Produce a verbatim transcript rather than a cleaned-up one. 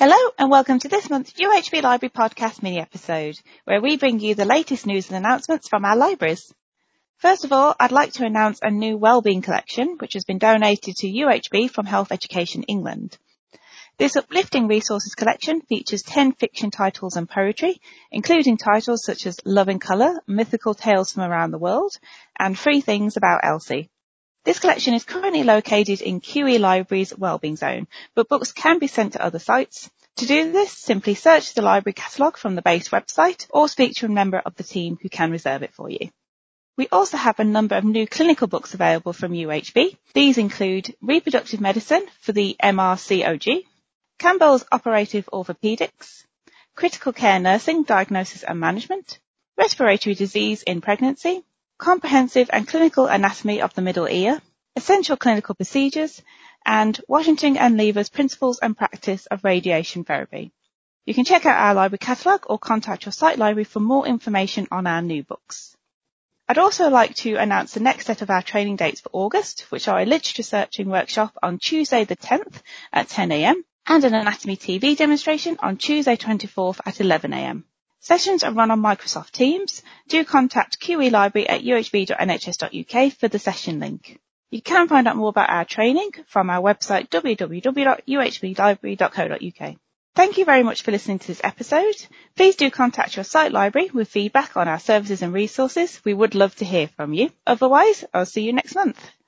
Hello and welcome to this month's U H B Library Podcast mini-episode, where we bring you the latest news and announcements from our libraries. First of all, I'd like to announce a new wellbeing collection, which has been donated to U H B from Health Education England. This uplifting resources collection features ten fiction titles and poetry, including titles such as Love in Colour, Mythical Tales from Around the World, and Three Things About Elsie. This collection is currently located in Q E Library's Wellbeing Zone, but books can be sent to other sites. To do this, simply search the library catalogue from the base website or speak to a member of the team who can reserve it for you. We also have a number of new clinical books available from U H B. These include Reproductive Medicine for the M R C O G, Campbell's Operative Orthopedics, Critical Care Nursing, Diagnosis and Management, Respiratory Disease in Pregnancy, Comprehensive and Clinical Anatomy of the Middle Ear, Essential Clinical Procedures, and Washington and Lever's Principles and Practice of Radiation Therapy. You can check out our library catalogue or contact your site library for more information on our new books. I'd also like to announce the next set of our training dates for August, which are a literature searching workshop on Tuesday the tenth at ten a.m. and an anatomy T V demonstration on Tuesday twenty-fourth at eleven a.m. Sessions are run on Microsoft Teams. Do contact Q E Library at u h b dot n h s dot u k for the session link. You can find out more about our training from our website w w w dot u h b library dot co dot u k. Thank you very much for listening to this episode. Please do contact your site library with feedback on our services and resources. We would love to hear from you. Otherwise, I'll see you next month.